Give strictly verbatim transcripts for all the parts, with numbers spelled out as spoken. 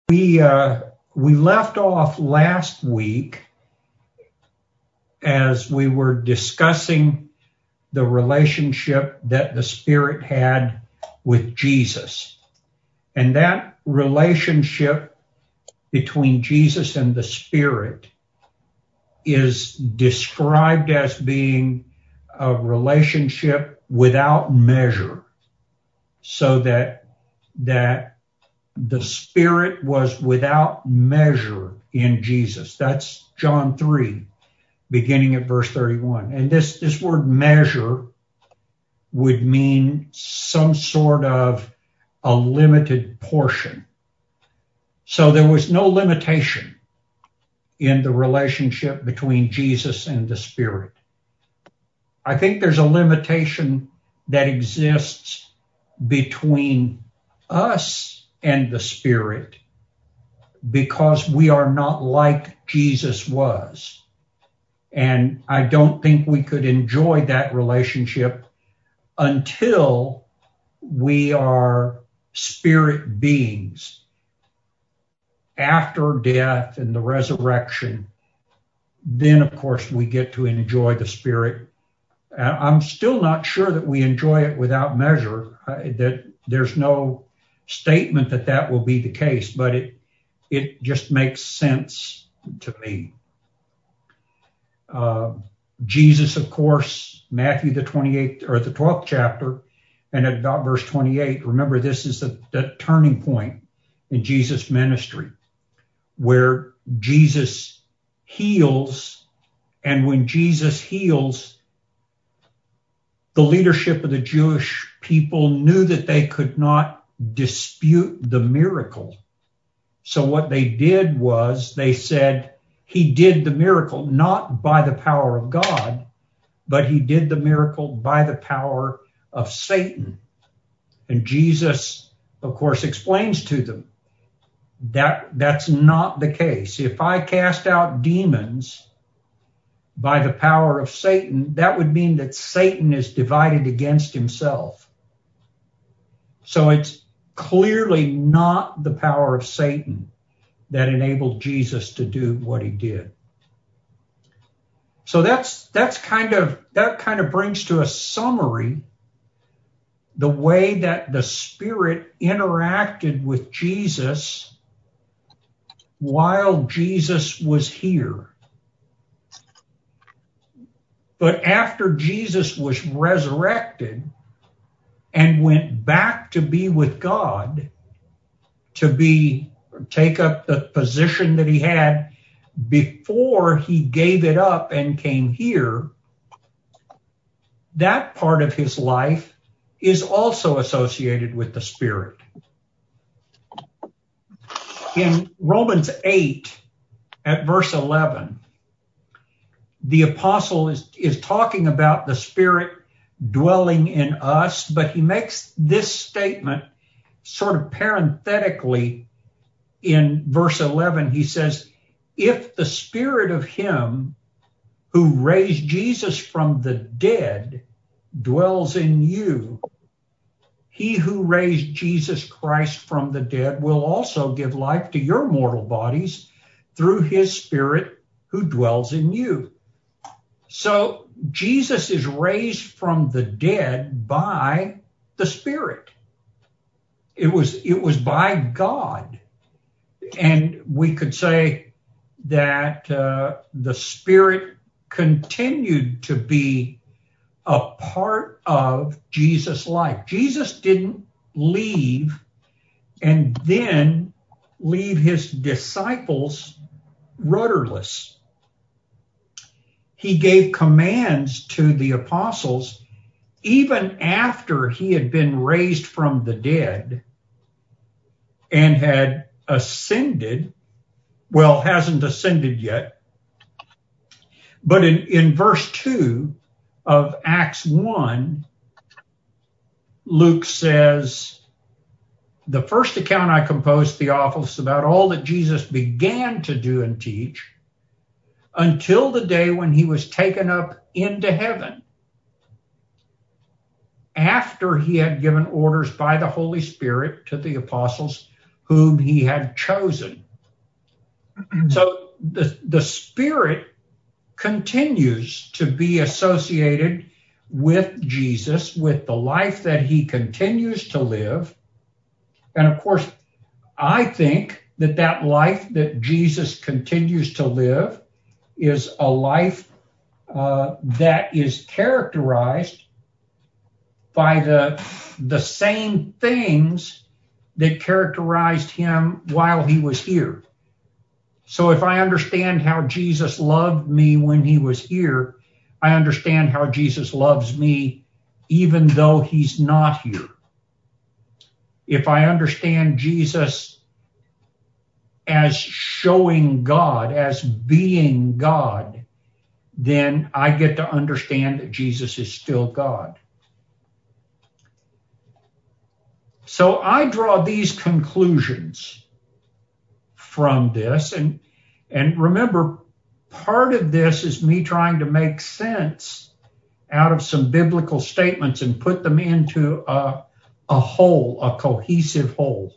We uh, we left off last week as we were discussing the relationship that the Spirit had with Jesus. And that relationship between Jesus and the Spirit is described as being a relationship without measure, so that that the Spirit was without measure in Jesus. That's John three, beginning at verse thirty-one. And this, this word measure would mean some sort of a limited portion. So there was no limitation in the relationship between Jesus and the Spirit. I think there's a limitation that exists between us and the Spirit because we are not like Jesus was. And I don't think we could enjoy that relationship until we are spirit beings. After death and the resurrection, then of course we get to enjoy the Spirit. Uh, I'm still not sure that we enjoy it without measure, uh, that there's no statement that that will be the case, but it it just makes sense to me. Uh, Jesus, of course, Matthew the twenty-eighth or the twelfth chapter, and at about verse twenty-eight, remember this is the, the turning point in Jesus' ministry, where Jesus heals, and when Jesus heals, the leadership of the Jewish people knew that they could not dispute the miracle. So what they did was they said he did the miracle not by the power of God, but he did the miracle by the power of Satan. And Jesus, of course, explains to them that that's not the case. If I cast out demons by the power of Satan, that would mean that Satan is divided against himself. So it's clearly not the power of Satan that enabled Jesus to do what he did. So that's that's kind of that kind of brings to a summary the way that the Spirit interacted with Jesus while Jesus was here. But after Jesus was resurrected and went back to be with God, to be take up the position that he had before he gave it up and came here, that part of his life is also associated with the Spirit. In Romans eight, at verse eleven, the apostle is, is talking about the Spirit dwelling in us, but he makes this statement sort of parenthetically in verse eleven. He says, if the Spirit of him who raised Jesus from the dead dwells in you, he who raised Jesus Christ from the dead will also give life to your mortal bodies through his Spirit who dwells in you. So Jesus is raised from the dead by the Spirit. It was, it was by God. And we could say that uh, the Spirit continued to be a part of Jesus' life. Jesus didn't leave and then leave his disciples rudderless. He gave commands to the apostles even after he had been raised from the dead and had ascended. Well, hasn't ascended yet. But in, in verse two of Acts one, Luke says, the first account I composed, Theophilus, about all that Jesus began to do and teach until the day when he was taken up into heaven, after he had given orders by the Holy Spirit to the apostles whom he had chosen. So the, the Spirit continues to be associated with Jesus, with the life that he continues to live. And of course, I think that that life that Jesus continues to live is a life uh, that is characterized by the, the same things that characterized him while he was here. So if I understand how Jesus loved me when he was here, I understand how Jesus loves me even though he's not here. If I understand Jesus as showing God, as being God, then I get to understand that Jesus is still God. So I draw these conclusions from this. And, and remember, part of this is me trying to make sense out of some biblical statements and put them into a, a whole, a cohesive whole.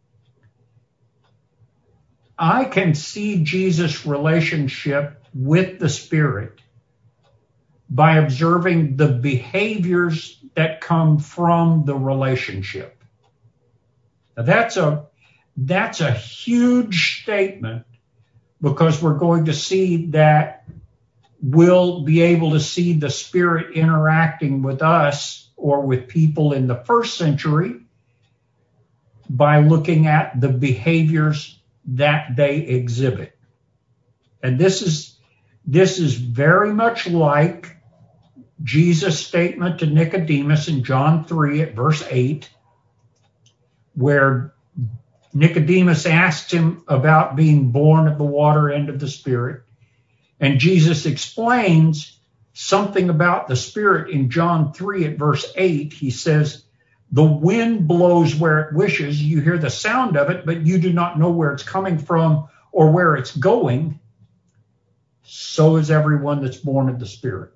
I can see Jesus' relationship with the Spirit by observing the behaviors that come from the relationship. Now that's a that's a huge statement, because we're going to see that we'll be able to see the Spirit interacting with us or with people in the first century by looking at the behaviors that they exhibit. And this is this is very much like Jesus' statement to Nicodemus in John three at verse eight, where Nicodemus asked him about being born of the water and of the Spirit. And Jesus explains something about the Spirit in John three at verse eight. He says, the wind blows where it wishes. You hear the sound of it, but you do not know where it's coming from or where it's going. So is everyone that's born of the Spirit.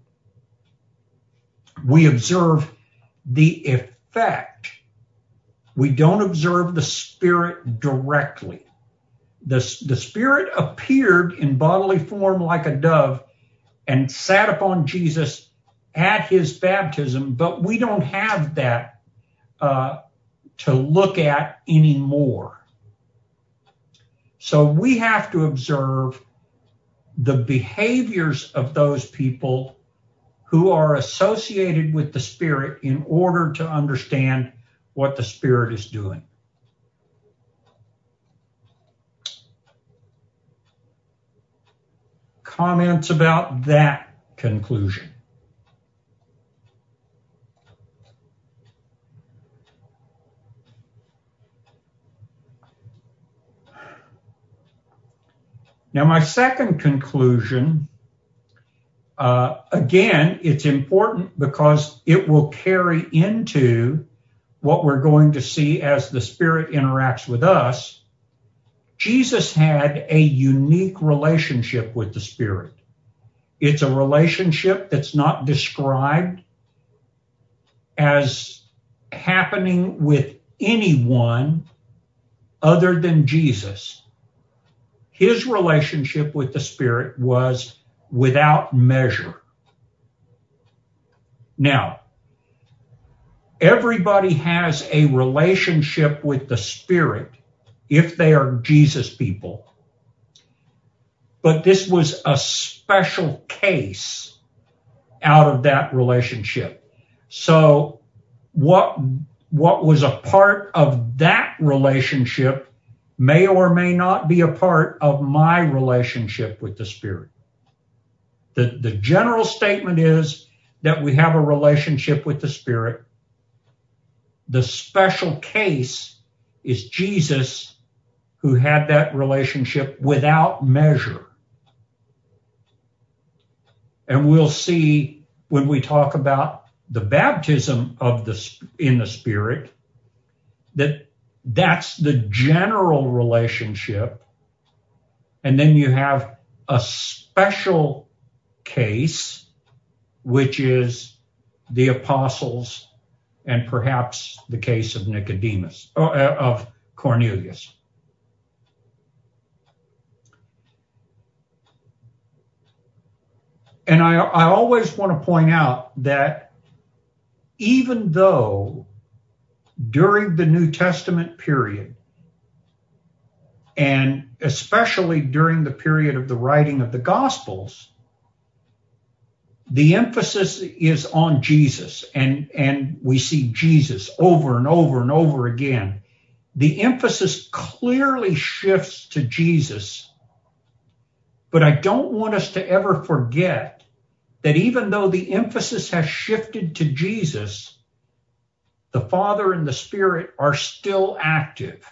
We observe the effect. We don't observe the Spirit directly. The, the Spirit appeared in bodily form like a dove and sat upon Jesus at his baptism, but we don't have that uh, to look at anymore. So we have to observe the behaviors of those people who are associated with the Spirit in order to understand what the Spirit is doing. Comments about that conclusion? Now, my second conclusion, uh, again, it's important because it will carry into what we're going to see as the Spirit interacts with us. Jesus had a unique relationship with the Spirit. It's a relationship that's not described as happening with anyone other than Jesus. His relationship with the Spirit was without measure. Now, everybody has a relationship with the Spirit if they are Jesus people. But this was a special case out of that relationship. So what, what was a part of that relationship may or may not be a part of my relationship with the Spirit. The, the general statement is that we have a relationship with the Spirit. The special case is Jesus, who had that relationship without measure. And we'll see when we talk about the baptism of the in the Spirit that that's the general relationship. And then you have a special case, which is the apostles and perhaps the case of Nicodemus, or of Cornelius. and I, I always want to point out that even though during the New Testament period, and especially during the period of the writing of the Gospels, the emphasis is on Jesus, and, and we see Jesus over and over and over again. The emphasis clearly shifts to Jesus, but I don't want us to ever forget that even though the emphasis has shifted to Jesus, the Father and the Spirit are still active.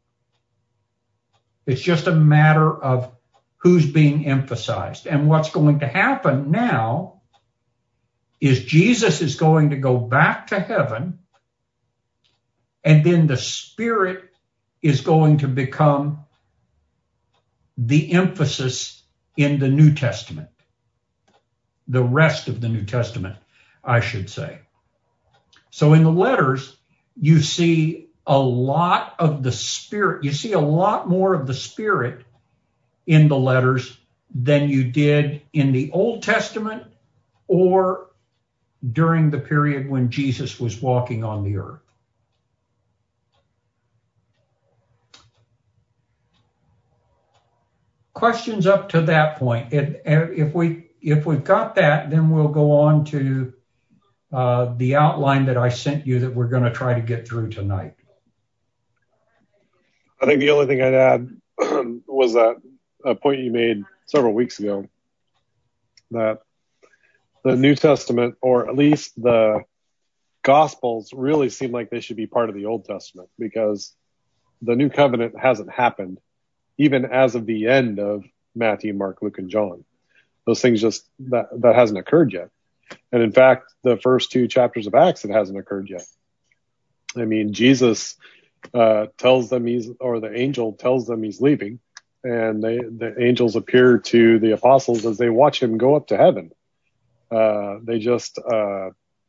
It's just a matter of who's being emphasized. And what's going to happen now is Jesus is going to go back to heaven, and then the Spirit is going to become the emphasis in the New Testament, the rest of the New Testament, I should say. So in the letters, you see a lot of the Spirit, you see a lot more of the Spirit in the letters than you did in the Old Testament or during the period when Jesus was walking on the earth. Questions up to that point? If we if we've got that, then we'll go on to uh, the outline that I sent you that we're going to try to get through tonight. I think the only thing I'd add was that a point you made several weeks ago, that the New Testament, or at least the Gospels, really seem like they should be part of the Old Testament, because the New Covenant hasn't happened even as of the end of Matthew, Mark, Luke, and John. Those things just, that, that hasn't occurred yet. And in fact, the first two chapters of Acts, it hasn't occurred yet. I mean, Jesus uh, tells them he's, or the angel tells them he's leaving, and they, the angels appear to the apostles as they watch him go up to heaven. Uh, they just, uh,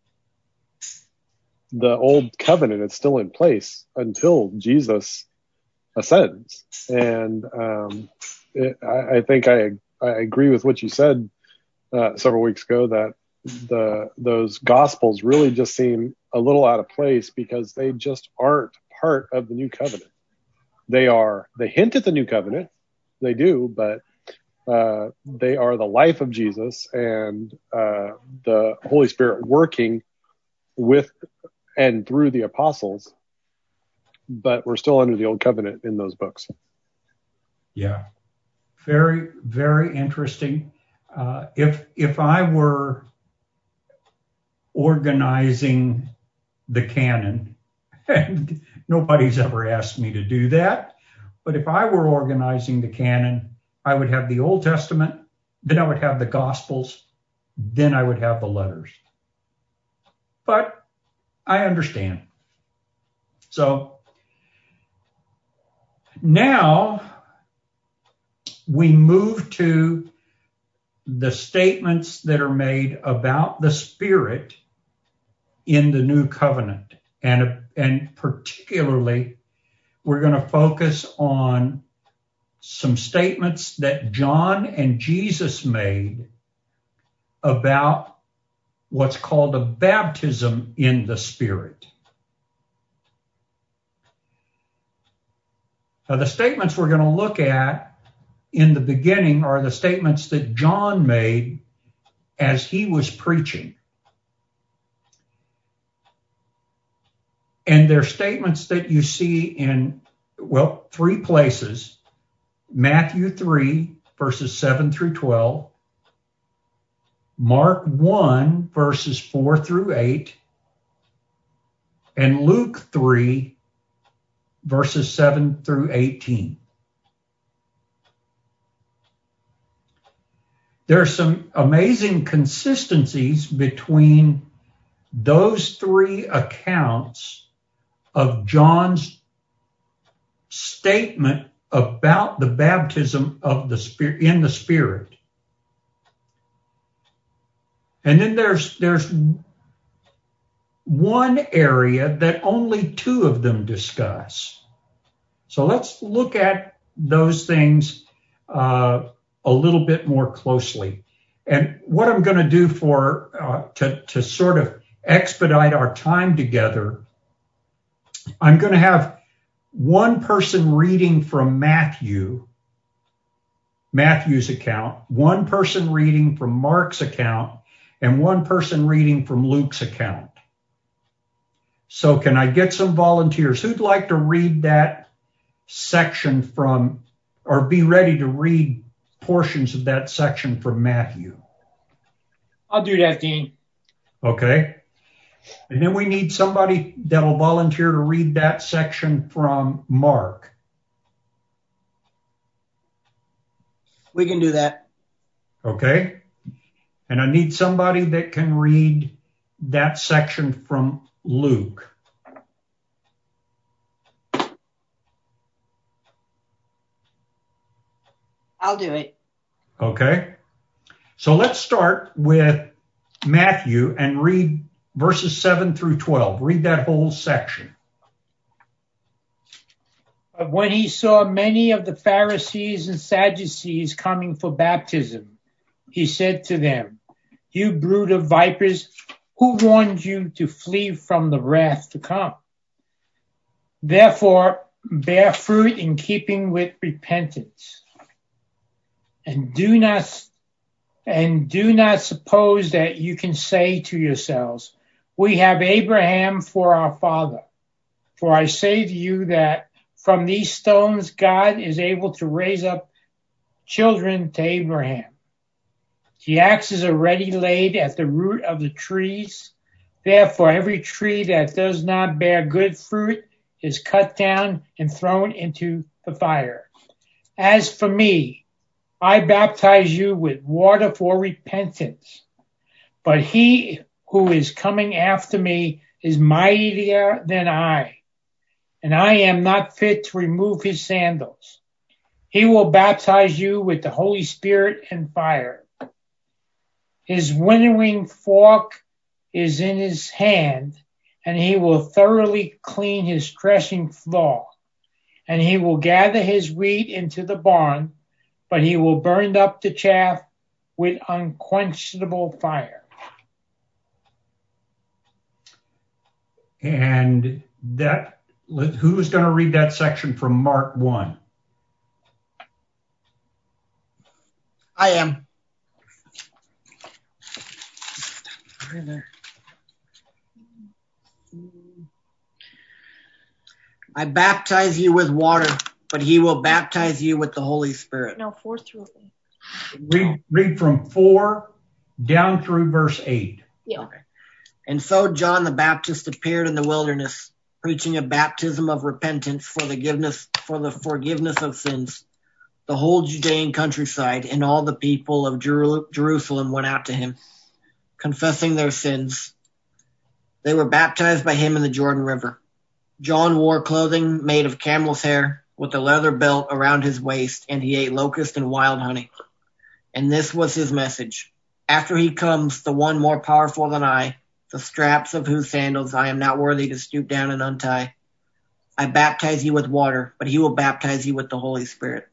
the old covenant is still in place until Jesus ascends. And um, it, I, I think I I agree with what you said uh, several weeks ago, that the those Gospels really just seem a little out of place because they just aren't part of the New Covenant. They are, they hint at the New Covenant, they do, but uh, they are the life of Jesus and uh, the Holy Spirit working with and through the apostles, but we're still under the Old Covenant in those books. Yeah, very, very interesting. Uh, if if I were organizing the canon, and nobody's ever asked me to do that, but if I were organizing the canon, I would have the Old Testament, then I would have the Gospels, then I would have the letters. But I understand. So now we move to the statements that are made about the Spirit in the New Covenant. And, and particularly, we're going to focus on some statements that John and Jesus made about what's called a baptism in the Spirit. Now, the statements we're going to look at in the beginning are the statements that John made as he was preaching. And they're statements that you see in, well, three places: Matthew three, verses seven through twelve, Mark one, verses four through eight, and Luke three, verses seven through eighteen. There are some amazing consistencies between those three accounts of John's statement about the baptism of the Spirit in the Spirit. And then there's there's one area that only two of them discuss. So let's look at those things uh, a little bit more closely. And what I'm going to do for uh, to, to sort of expedite our time together, I'm going to have one person reading from Matthew, Matthew's account, one person reading from Mark's account, and one person reading from Luke's account. So can I get some volunteers? Who'd like to read that section from, or be ready to read portions of that section from Matthew? I'll do that, Dean. Okay. And then we need somebody that'll volunteer to read that section from Mark. We can do that. Okay. And I need somebody that can read that section from Luke. I'll do it. Okay. So let's start with Matthew and read verses seven through twelve. Read that whole section. But when he saw many of the Pharisees and Sadducees coming for baptism, he said to them, "You brood of vipers, who warned you to flee from the wrath to come? Therefore, bear fruit in keeping with repentance. And do not and do not suppose that you can say to yourselves, 'We have Abraham for our father.' For I say to you that from these stones God is able to raise up children to Abraham. The axe is already laid at the root of the trees. Therefore, every tree that does not bear good fruit is cut down and thrown into the fire. As for me, I baptize you with water for repentance, but he who is coming after me is mightier than I, and I am not fit to remove his sandals. He will baptize you with the Holy Spirit and fire. His winnowing fork is in his hand, and he will thoroughly clean his threshing floor, and he will gather his wheat into the barn, but he will burn up the chaff with unquenchable fire." And that, who's going to read that section from Mark one? I am. I baptize you with water, but he will baptize you with the Holy Spirit. No, four through eight. Read, read from four down through verse eight. Yeah. Okay. And so John the Baptist appeared in the wilderness, preaching a baptism of repentance for the forgiveness, for the forgiveness of sins. The whole Judean countryside and all the people of Jer- Jerusalem went out to him, confessing their sins. They were baptized by him in the Jordan River. John wore clothing made of camel's hair, with a leather belt around his waist, and he ate locust and wild honey. And this was his message: "After he comes, the one more powerful than I, the straps of whose sandals I am not worthy to stoop down and untie. I baptize you with water, but he will baptize you with the Holy Spirit."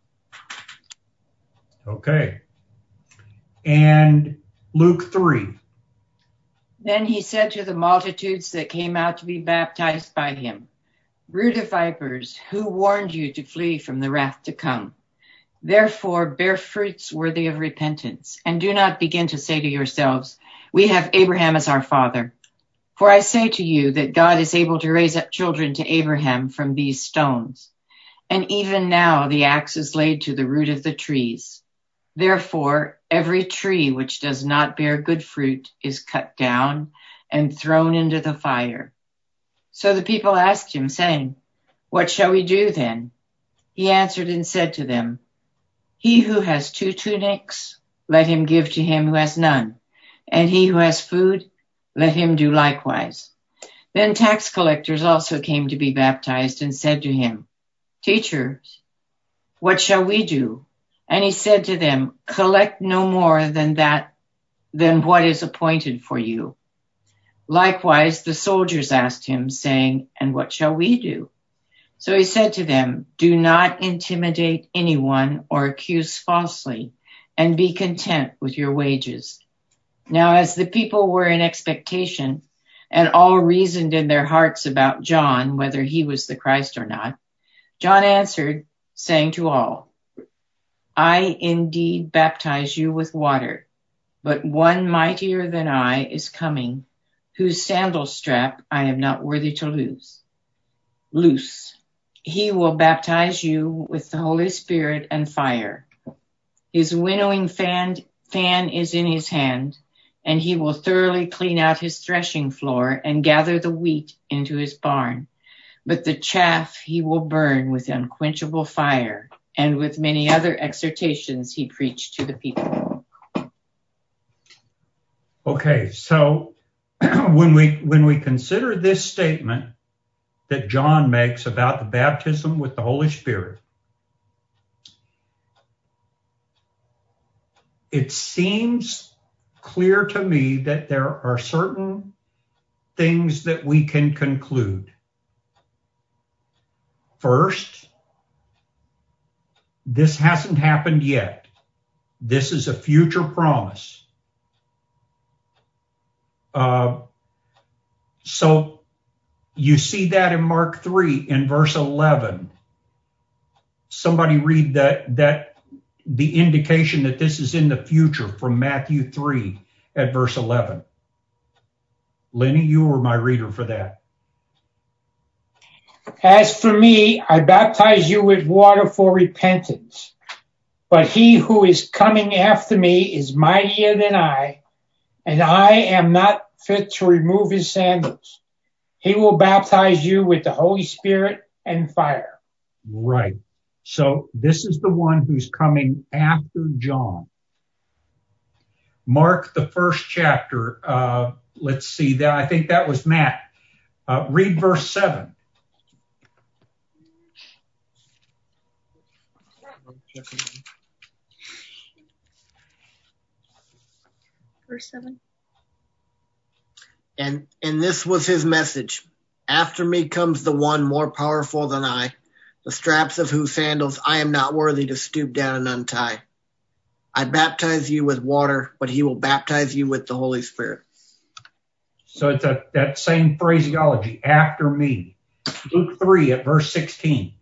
Okay. And Luke three. Then he said to the multitudes that came out to be baptized by him, "Brood of vipers, who warned you to flee from the wrath to come? Therefore bear fruits worthy of repentance, and do not begin to say to yourselves, 'We have Abraham as our father.' For I say to you that God is able to raise up children to Abraham from these stones. And even now the axe is laid to the root of the trees. Therefore, every tree which does not bear good fruit is cut down and thrown into the fire." So the people asked him, saying, "What shall we do then?" He answered and said to them, "He who has two tunics, let him give to him who has none, and he who has food, let him do likewise." Then tax collectors also came to be baptized and said to him, "Teacher, what shall we do?" And he said to them, "Collect no more than that, than what is appointed for you." Likewise, the soldiers asked him, saying, "And what shall we do?" So he said to them, "Do not intimidate anyone or accuse falsely, and be content with your wages. Now, as the people were in expectation, and all reasoned in their hearts about John, whether he was the Christ or not, John answered, saying to all, I indeed baptize you with water, but one mightier than I is coming, whose sandal strap I am not worthy to loose. Loose. He will baptize you with the Holy Spirit and fire. His winnowing fan, fan is in his hand, and he will thoroughly clean out his threshing floor and gather the wheat into his barn. But the chaff he will burn with unquenchable fire. And with many other exhortations he preached to the people. Okay, so when we when we consider this statement that John makes about the baptism with the Holy Spirit, it seems clear to me that there are certain things that we can conclude. First, this hasn't happened yet. This is a future promise. Uh, so you see that in Mark three in verse eleven. Somebody read that, that the indication that this is in the future from Matthew three at verse eleven. Lenny, you were my reader for that. As for me, I baptize you with water for repentance. But he who is coming after me is mightier than I, and I am not fit to remove his sandals. He will baptize you with the Holy Spirit and fire. Right. So this is the one who's coming after John. Mark, the first chapter, uh, let's see, that I think that was Matt. Uh, read verse seven. Verse seven. And and this was his message. After me comes the one more powerful than I, the straps of whose sandals I am not worthy to stoop down and untie. I baptize you with water, but he will baptize you with the Holy Spirit. So it's a, that same phraseology, after me. Luke three at verse sixteen.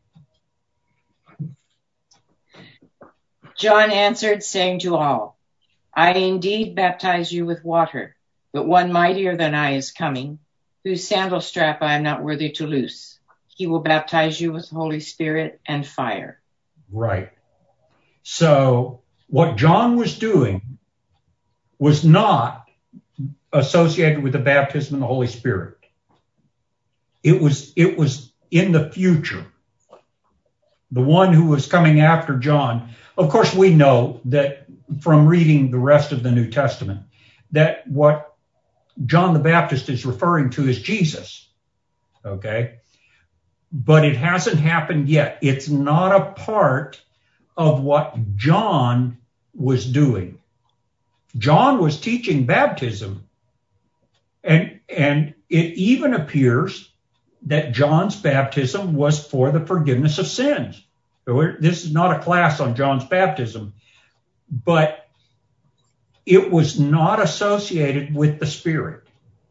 John answered, saying to all, I indeed baptize you with water, but one mightier than I is coming, whose sandal strap I am not worthy to loose. He will baptize you with the Holy Spirit and fire. Right. So what John was doing was not associated with the baptism of the Holy Spirit. It was, it was in the future. The one who was coming after John. Of course, we know that from reading the rest of the New Testament, that what John the Baptist is referring to is Jesus. Okay? But it hasn't happened yet. It's not a part of what John was doing. John was teaching baptism. And, and it even appears that John's baptism was for the forgiveness of sins. So this is not a class on John's baptism, but it was not associated with the Spirit.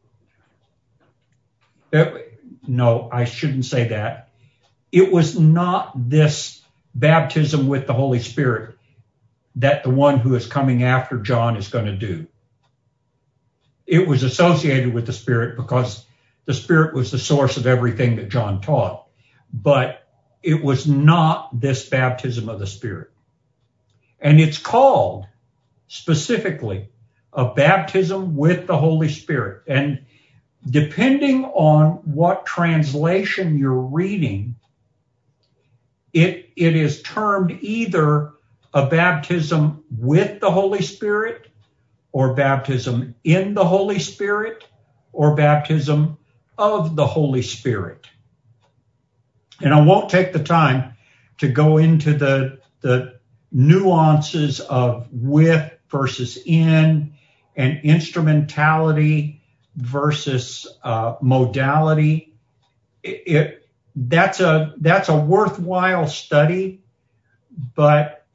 No, I shouldn't say that. It was not this baptism with the Holy Spirit that the one who is coming after John is going to do. It was associated with the Spirit because the Spirit was the source of everything that John taught. But it was not this baptism of the Spirit. And it's called specifically a baptism with the Holy Spirit. And depending on what translation you're reading, it, it is termed either a baptism with the Holy Spirit or baptism in the Holy Spirit or baptism of the Holy Spirit. And I won't take the time to go into the, the nuances of with versus in and instrumentality versus uh, modality. It, it that's a that's a worthwhile study, but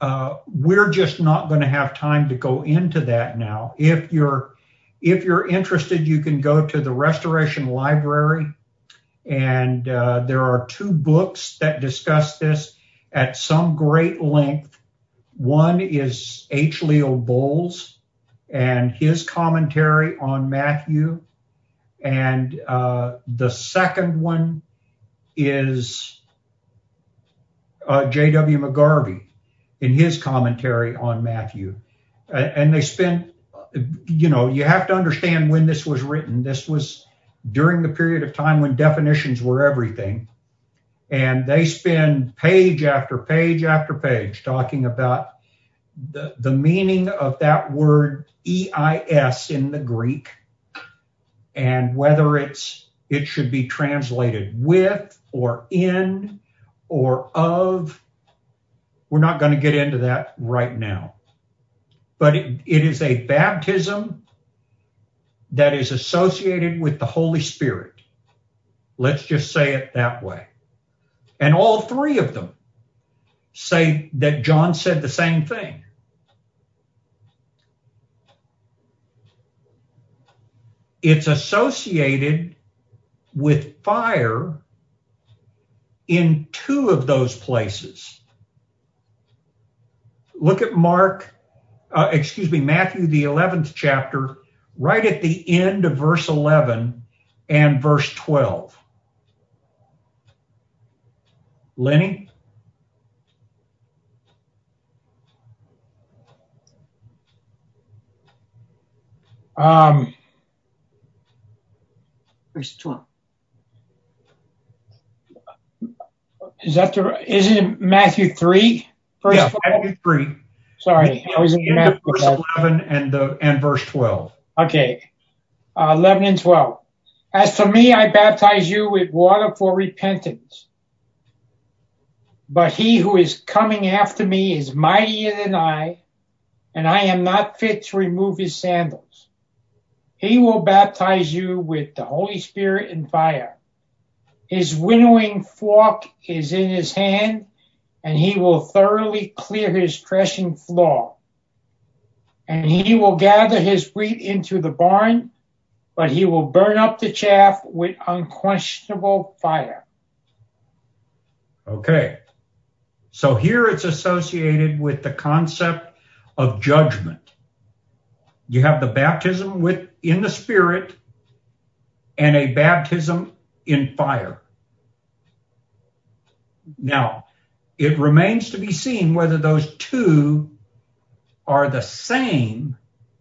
uh, we're just not going to have time to go into that now. If you're if you're interested, you can go to the Restoration Library, and uh, there are two books that discuss this at some great length. One is H. Leo Bowles and his commentary on Matthew, and uh, the second one is uh, J W McGarvey in his commentary on Matthew. Uh, and they spend, you know, you have to understand when this was written. This was during the period of time when definitions were everything. And they spend page after page after page talking about the, the meaning of that word E I S in the Greek, and whether it's it should be translated with or in or of. We're not going to get into that right now. But it, it is a baptism that is associated with the Holy Spirit. Let's just say it that way. And all three of them say that John said the same thing. It's associated with fire in two of those places. Look at Mark, uh, excuse me, Matthew, the eleventh chapter, right at the end of verse eleven and verse twelve. Lenny? Um, Verse twelve. Is that the, isn't it Matthew three? Verse Yeah, twelve? Matthew three. Sorry, I was in the end Matthew. of verse eleven and the and verse twelve. Okay, uh, eleven and twelve. As for me, I baptize you with water for repentance. But he who is coming after me is mightier than I, and I am not fit to remove his sandals. He will baptize you with the Holy Spirit and fire. His winnowing fork is in his hand, and he will thoroughly clear his threshing floor. And he will gather his wheat into the barn, but he will burn up the chaff with unquenchable fire. Okay. So here it's associated with the concept of judgment. You have the baptism with in the Spirit and a baptism in fire. Now, it remains to be seen whether those two are the same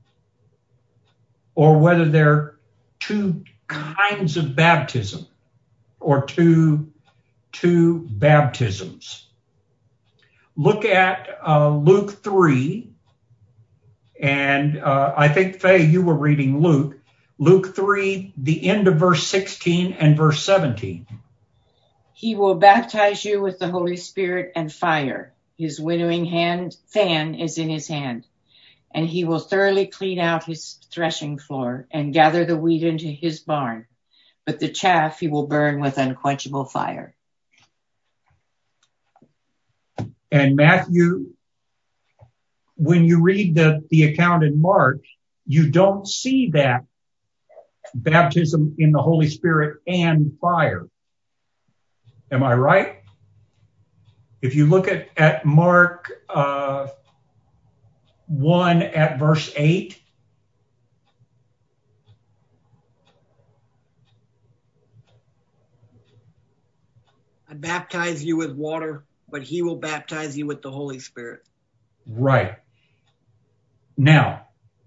or whether they're two kinds of baptism or two, two baptisms. Look at uh, Luke three, and uh, I think, Faye, you were reading Luke. Luke three, the end of verse sixteen and verse seventeen. He will baptize you with the Holy Spirit and fire. His winnowing hand fan is in his hand, and he will thoroughly clean out his threshing floor and gather the wheat into his barn, but the chaff he will burn with unquenchable fire. And Matthew, when you read the, the account in Mark, you don't see that baptism in the Holy Spirit and fire. Am I right? If you look at, at Mark uh, one at verse eight, I baptize you with water, but he will baptize you with the Holy Spirit. Right. Now,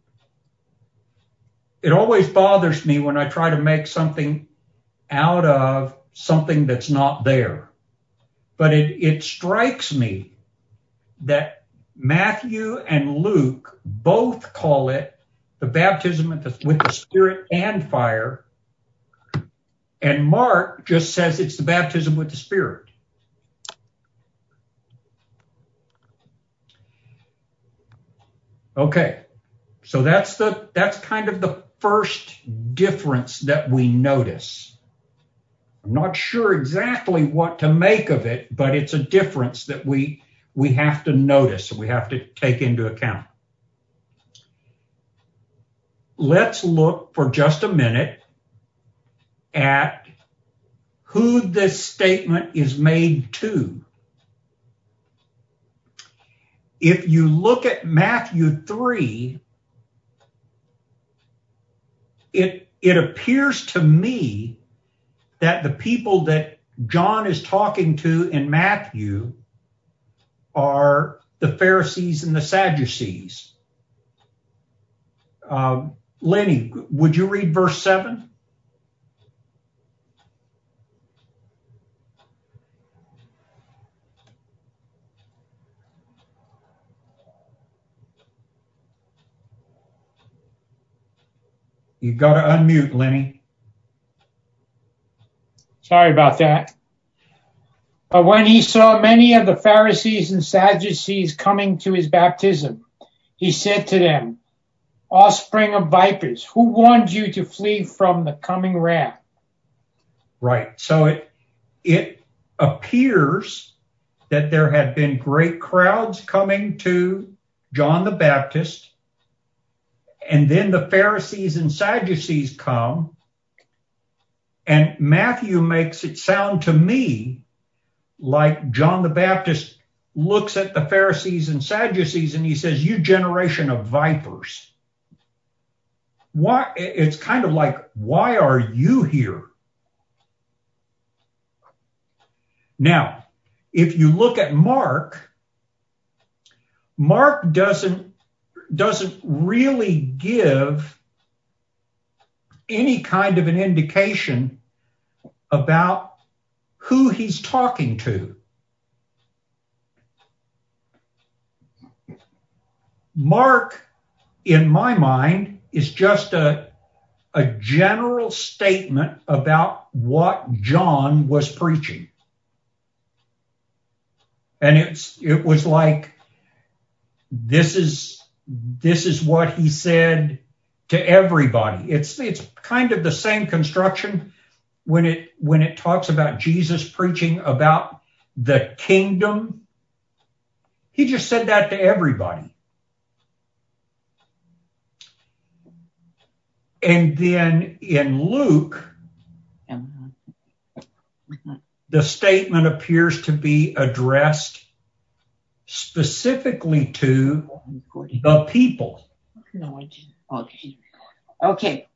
it always bothers me when I try to make something out of something that's not there. But it, it strikes me that Matthew and Luke both call it the baptism with the, with the Spirit and fire, and Mark just says it's the baptism with the Spirit. Okay, so that's the that's kind of the first difference that we notice. I'm not sure exactly what to make of it, but it's a difference that we we have to notice, we have to take into account. Let's look for just a minute at who this statement is made to. If you look at Matthew three, it, it appears to me that the people that John is talking to in Matthew are the Pharisees and the Sadducees. Um, Lenny, would you read verse seven? You got to unmute, Lenny. Sorry about that. But when he saw many of the Pharisees and Sadducees coming to his baptism, he said to them, offspring of vipers, who warned you to flee from the coming wrath? Right. So it, it appears that there had been great crowds coming to John the Baptist, and then the Pharisees and Sadducees come, and Matthew makes it sound to me like John the Baptist looks at the Pharisees and Sadducees and he says, you generation of vipers. Why? It's kind of like, why are you here? Now, if you look at Mark, Mark doesn't, doesn't really give any kind of an indication about who he's talking to. Mark, in my mind, is just a, a general statement about what John was preaching. And it's, it was like, this is, this is what he said to everybody. It's, it's kind of the same construction when it, when it talks about Jesus preaching about the kingdom. He just said that to everybody. And then in Luke, the statement appears to be addressed specifically to the people. No, I didn't. Okay. Okay.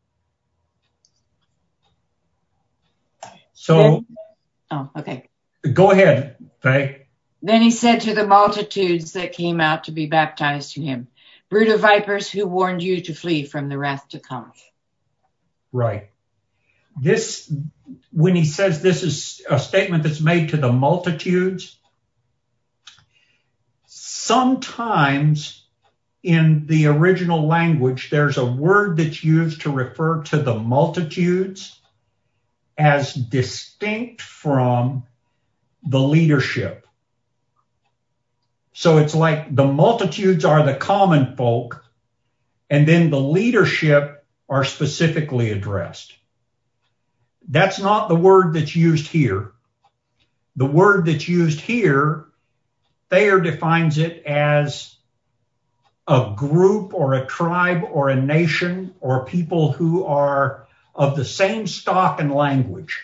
So, oh, okay. Go ahead, Faye. Then he said to the multitudes that came out to be baptized to him, brood of vipers, who warned you to flee from the wrath to come? Right. This, when he says this is a statement that's made to the multitudes, sometimes in the original language, there's a word that's used to refer to the multitudes as distinct from the leadership. So it's like the multitudes are the common folk, and then the leadership are specifically addressed. That's not the word that's used here. The word that's used here, Thayer defines it as a group or a tribe or a nation or people who are of the same stock and language.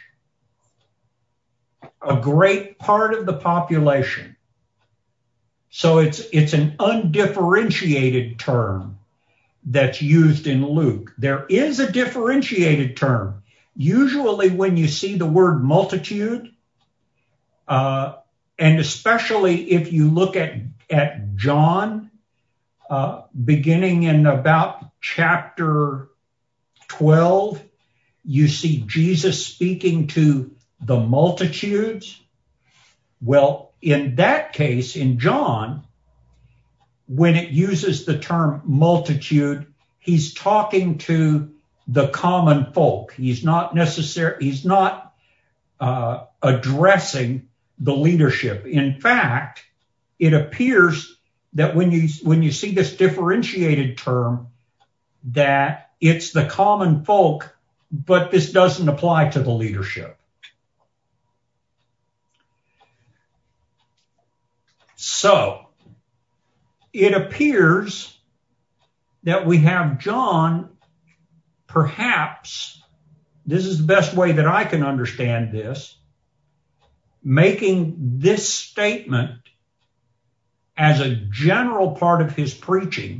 A great part of the population. So it's it's an undifferentiated term that's used in Luke. There is a differentiated term. Usually when you see the word multitude, uh, and especially if you look at, at John, uh, beginning in about chapter twelve, you see Jesus speaking to the multitudes. Well, in that case, in John, when it uses the term multitude, he's talking to the common folk. He's not necessarily, he's not uh, addressing the leadership. In fact, it appears that when you when you see this differentiated term, that it's the common folk, but this doesn't apply to the leadership. So it appears that we have John, perhaps, this is the best way that I can understand this, making this statement as a general part of his preaching,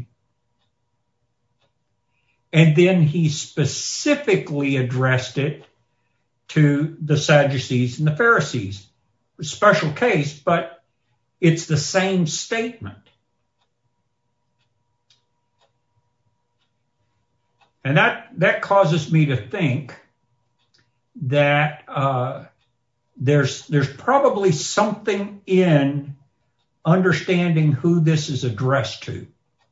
and then he specifically addressed it to the Sadducees and the Pharisees. A special case, but it's the same statement. And that, that causes me to think that uh, there's, there's probably something in understanding who this is addressed to.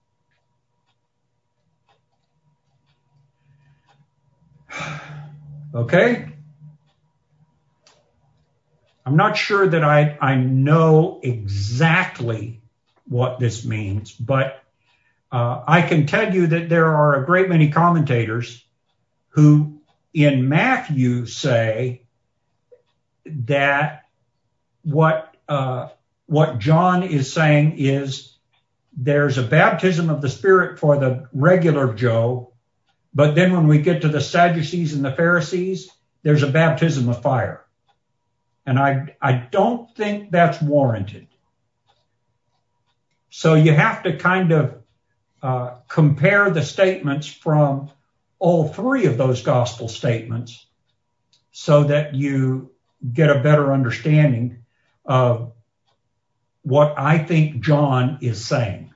Okay? I'm not sure that I, I know exactly what this means, but uh, I can tell you that there are a great many commentators who in Matthew say that what uh, what John is saying is there's a baptism of the Spirit for the regular Joe, but then when we get to the Sadducees and the Pharisees, there's a baptism of fire. And I, I don't think that's warranted. So you have to kind of uh, compare the statements from all three of those gospel statements so that you get a better understanding of what I think John is saying.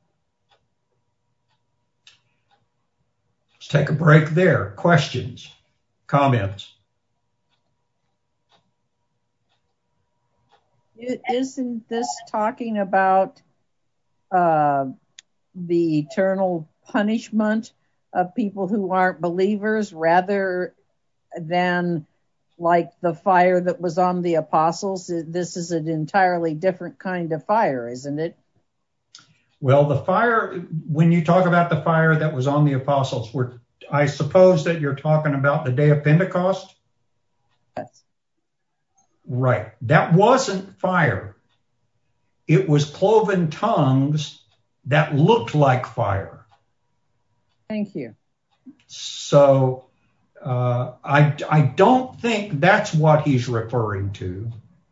Let's take a break there. Questions, comments? Isn't this talking about uh, the eternal punishment of people who aren't believers rather than like the fire that was on the apostles? This is an entirely different kind of fire, isn't it? Well, the fire, when you talk about the fire that was on the apostles, we're, I suppose that you're talking about the day of Pentecost? Yes. Right. That wasn't fire. It was cloven tongues that looked like fire. Thank you. So uh, I, I don't think that's what he's referring to.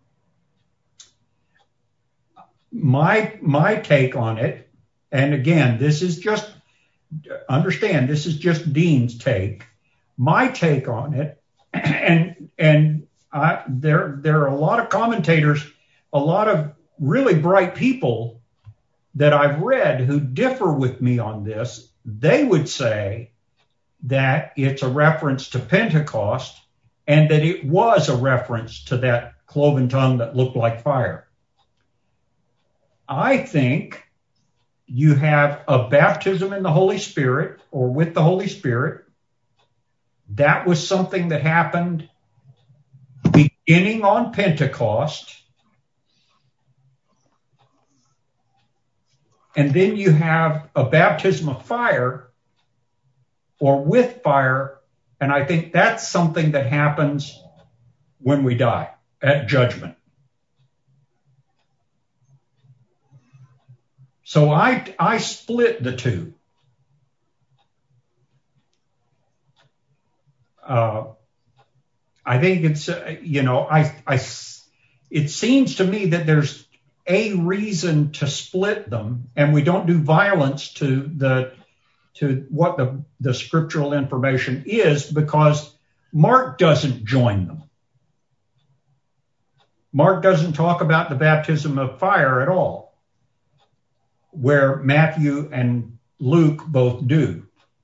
My, my take on it, and again, this is just, understand, this is just Dean's take. My take on it, and, and I, there, there are a lot of commentators, a lot of really bright people that I've read who differ with me on this. They would say that it's a reference to Pentecost and that it was a reference to that cloven tongue that looked like fire. I think you have a baptism in the Holy Spirit or with the Holy Spirit. That was something that happened beginning on Pentecost. And then you have a baptism of fire or with fire. And I think that's something that happens when we die at judgment. So I, I split the two. Uh, I think it's, uh, you know, I, I, it seems to me that there's a reason to split them, and we don't do violence to the, to what the, the scriptural information is, because Mark doesn't join them. Mark doesn't talk about the baptism of fire at all, where Matthew and Luke both do.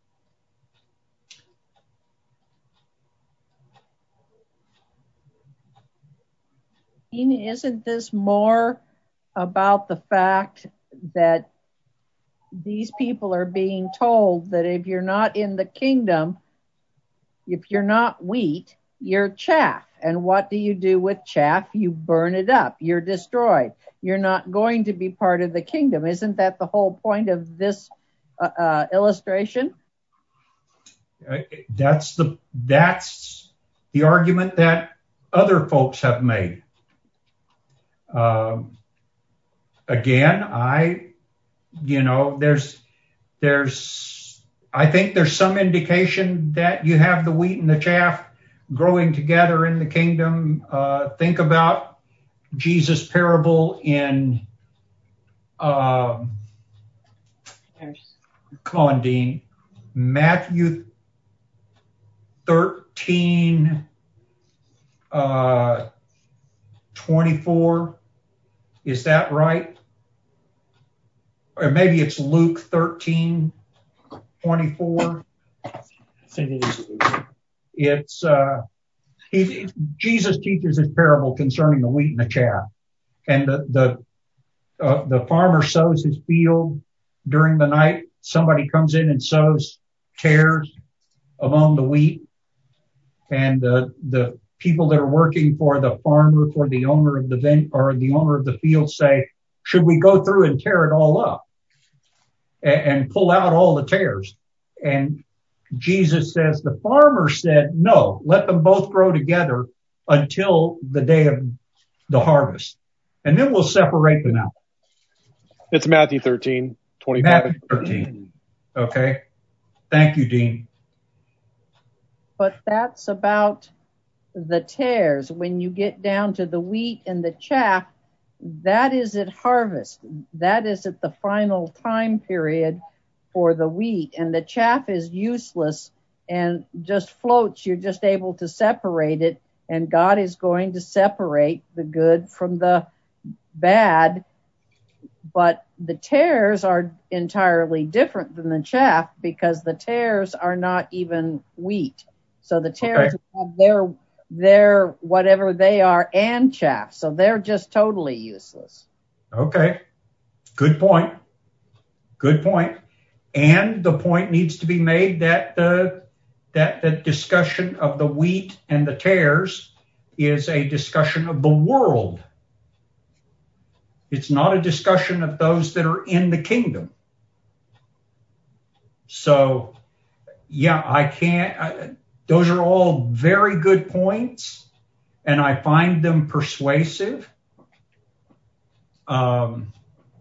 Isn't this more about the fact that these people are being told that if you're not in the kingdom, if you're not wheat, you're chaff. And what do you do with chaff? You burn it up. You're destroyed. You're not going to be part of the kingdom. Isn't that the whole point of this uh, uh, illustration? That's the, that's the argument that other folks have made. Um, again, I, you know, there's, there's, I think there's some indication that you have the wheat and the chaff growing together in the kingdom. Uh, think about Jesus' parable in, uh, come on, Dean, Matthew thirteen, uh, twenty-four. Is that right? Or maybe it's Luke thirteen, twenty-four. I think it is. It's, uh, he, Jesus teaches this parable concerning the wheat and the chaff. And the, the, uh, the farmer sows his field during the night. Somebody comes in and sows tares among the wheat. And the, the people that are working for the farmer, for the owner of the vine, or the owner of the field say, should we go through and tear it all up and, and pull out all the tares? And Jesus says, the farmer said, no, let them both grow together until the day of the harvest. And then we'll separate them out. It's Matthew thirteen, twenty-five. Matthew thirteen. Okay. Thank you, Dean. But that's about the tares. When you get down to the wheat and the chaff, that is at harvest. That is at the final time period for the wheat. And the chaff is useless and just floats. You're just able to separate it. And God is going to separate the good from the bad. But the tares are entirely different than the chaff, because the tares are not even wheat. So the tares Okay. have their, their whatever they are and chaff. So they're just totally useless. Okay. Good point. Good point. And the point needs to be made that the, that the discussion of the wheat and the tares is a discussion of the world. It's not a discussion of those that are in the kingdom. So, yeah, I can't, I, those are all very good points, and I find them persuasive. Um,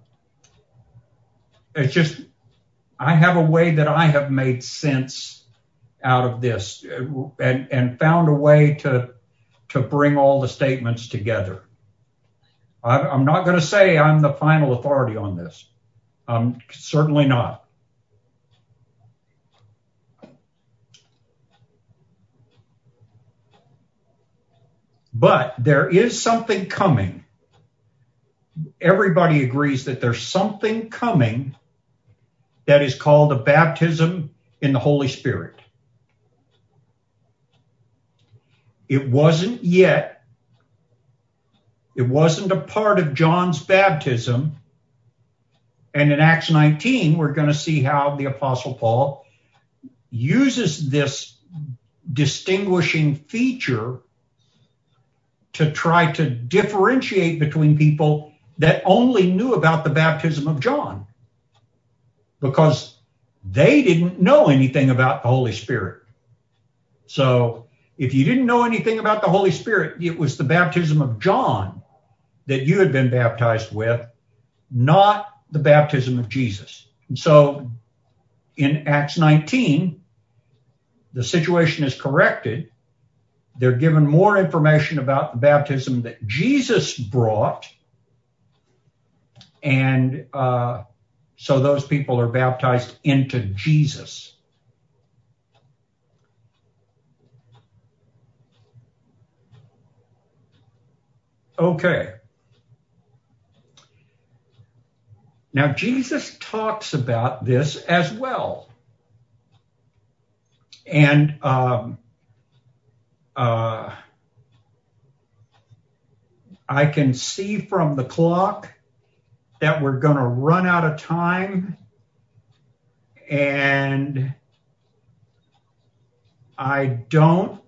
it's just, I have a way that I have made sense out of this and, and found a way to, to bring all the statements together. I'm not going to say I'm the final authority on this. I'm certainly not. But there is something coming. Everybody agrees that there's something coming that is called a baptism in the Holy Spirit. It wasn't yet. It wasn't a part of John's baptism. And in Acts nineteen, we're going to see how the Apostle Paul uses this distinguishing feature to try to differentiate between people that only knew about the baptism of John, because they didn't know anything about the Holy Spirit. So if you didn't know anything about the Holy Spirit, it was the baptism of John that you had been baptized with, not the baptism of Jesus. And so in Acts nineteen, the situation is corrected. They're given more information about the baptism that Jesus brought. And uh, so those people are baptized into Jesus. Okay. Now, Jesus talks about this as well. And um, uh, I can see from the clock that we're going to run out of time. And I don't,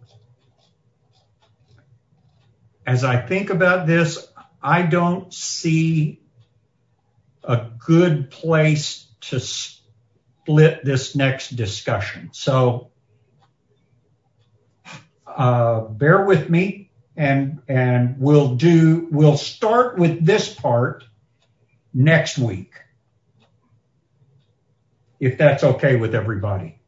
as I think about this, I don't see a good place to split this next discussion. So uh, bear with me, and and we'll do we'll start with this part, next week, if that's okay with everybody.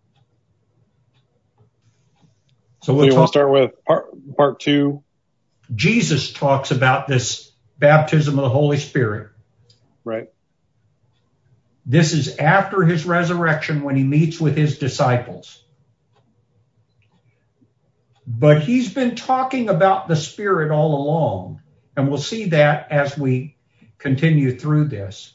So we'll so you talk, want to start with part, part two? Jesus talks about this baptism of the Holy Spirit. Right. This is after his resurrection when he meets with his disciples. But he's been talking about the Spirit all along, and we'll see that as we continue through this.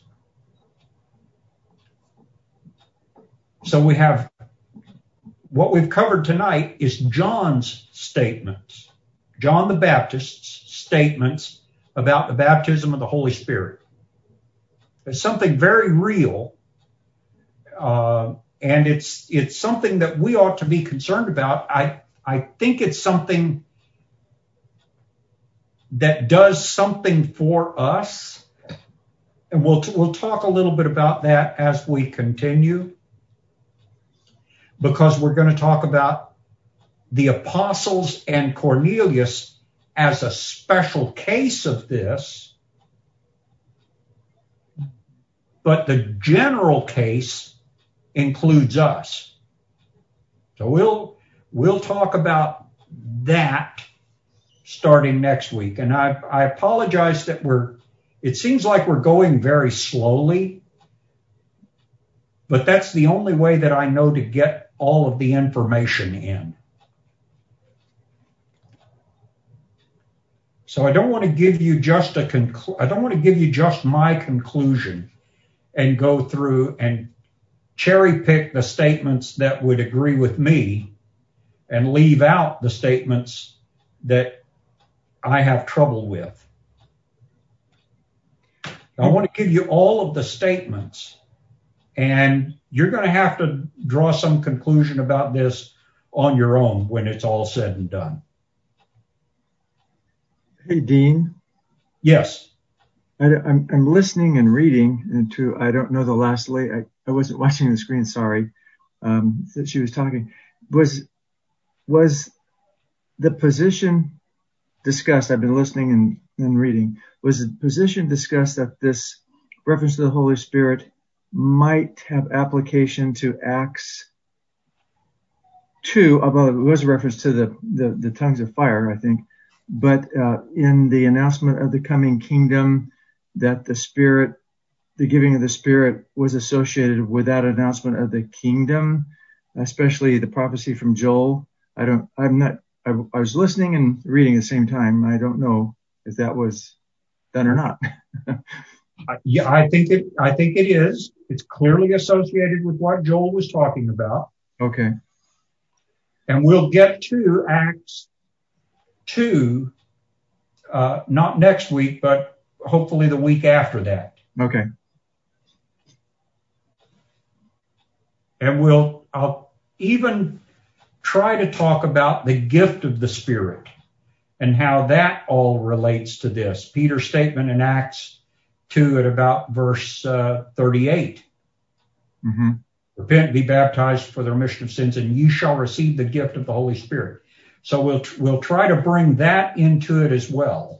So we have, what we've covered tonight is John's statements, John the Baptist's statements about the baptism of the Holy Spirit. It's something very real, uh, and it's it's something that we ought to be concerned about. I I think it's something that does something for us, and we'll we'll talk a little bit about that as we continue, because we're going to talk about the apostles and Cornelius as a special case of this. But the general case includes us. So we'll we'll talk about that starting next week. And I, I apologize that we're, it seems like we're going very slowly, but that's the only way that I know to get all of the information in. So I don't want to give you just a conclu- I don't want to give you just my conclusion and go through and cherry pick the statements that would agree with me and leave out the statements that I have trouble with. I want to give you all of the statements, and you're going to have to draw some conclusion about this on your own when it's all said and done. Hey, Dean. Yes. I, I'm, I'm listening and reading into, I don't know the last late, I, I wasn't watching the screen, sorry, um, that she was talking. Was, was the position discussed, I've been listening and, and reading, was the position discussed that this reference to the Holy Spirit might have application to Acts two, although it was a reference to the, the, the tongues of fire, I think, but uh, in the announcement of the coming kingdom, that the Spirit, the giving of the Spirit was associated with that announcement of the kingdom, especially the prophecy from Joel. I don't, I'm not, I, I was listening and reading at the same time. I don't know if that was done or not. Yeah, I think it, I think it is. It's clearly associated with what Joel was talking about. Okay. And we'll get to Acts two, uh, not next week, but hopefully the week after that. Okay. And we'll, I'll even try to talk about the gift of the Spirit and how that all relates to this. Peter's statement in Acts two at about verse uh, thirty-eight. Mm-hmm. Repent, be baptized for the remission of sins, and ye shall receive the gift of the Holy Spirit. So we'll we'll try to bring that into it as well.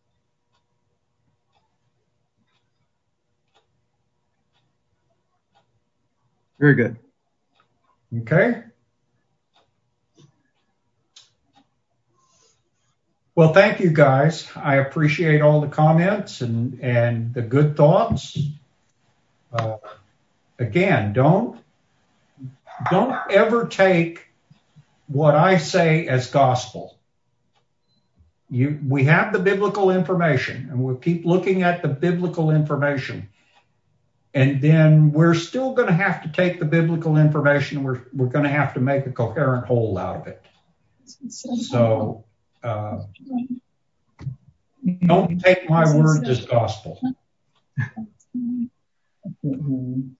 Very good. Okay. Well, thank you guys. I appreciate all the comments and, and the good thoughts. Uh, again, don't don't ever take what I say as gospel. You, we have the biblical information, and we'll keep looking at the biblical information. And then we're still going to have to take the biblical information. We're we're going to have to make a coherent whole out of it. So uh, don't take my words as gospel.